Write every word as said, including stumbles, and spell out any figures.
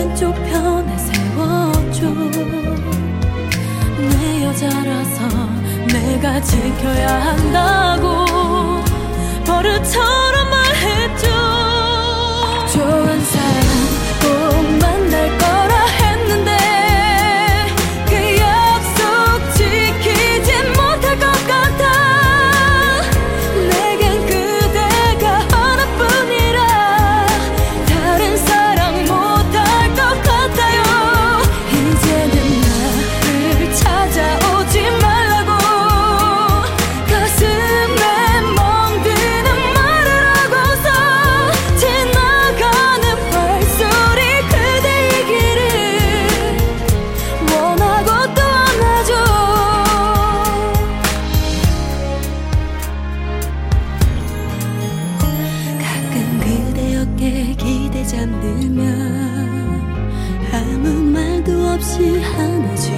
왼쪽 편에 세워줘. 내 여자라서 내가 지켜야 한다고 버릇처럼 말했죠. 좋은 사람 꼭 만날 거라 했는데 그 약속 지키지 못할 것 같아. 내겐 그대가 하나뿐이라 다른 사랑 못할 것 같아요. 이제는 나를 찾아오지 말라고 가슴에 멍드는 말을 하고서 지나가는 발소리 그대이기를 원하고 또 안아줘. 가끔 그대 어깨에 기대 잠들면 아무 말도 없이 안아줘.